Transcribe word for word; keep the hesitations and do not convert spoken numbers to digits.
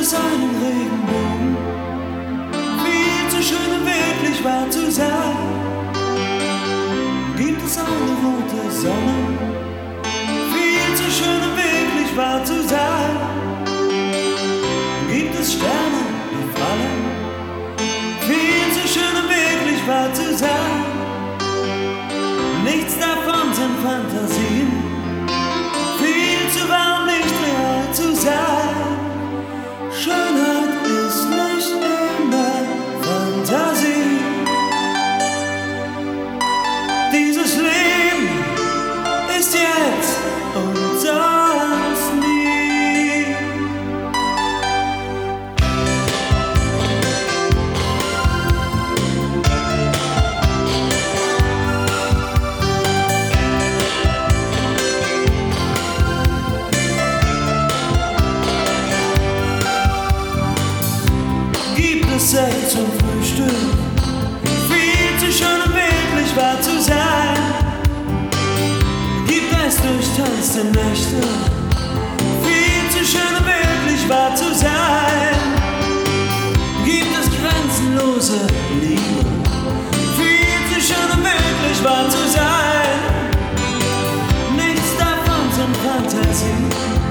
es einen Regenbogen, viel zu schön und wirklich wahr zu sein. Gibt es eine rote Sonne, viel zu schön und wirklich wahr zu sein. Gibt es Sterne, die fallen, viel zu schön und wirklich wahr zu sein. Nichts davon sind Fantasien, viel zu wahr, um nicht real zu sein. Schönheit ist nicht immer Fantasie. Dieses Leben ist jetzt und sonst nie. Gibt es Sex zum Frühstück, viel zu schön und wirklich wahr zu sein. Gibt es durchtanzte Nächte, viel zu schön und wirklich wahr zu sein. Gibt es grenzenlose Liebe, viel zu schön und wirklich wahr zu sein. Nichts davon sind Fantasien,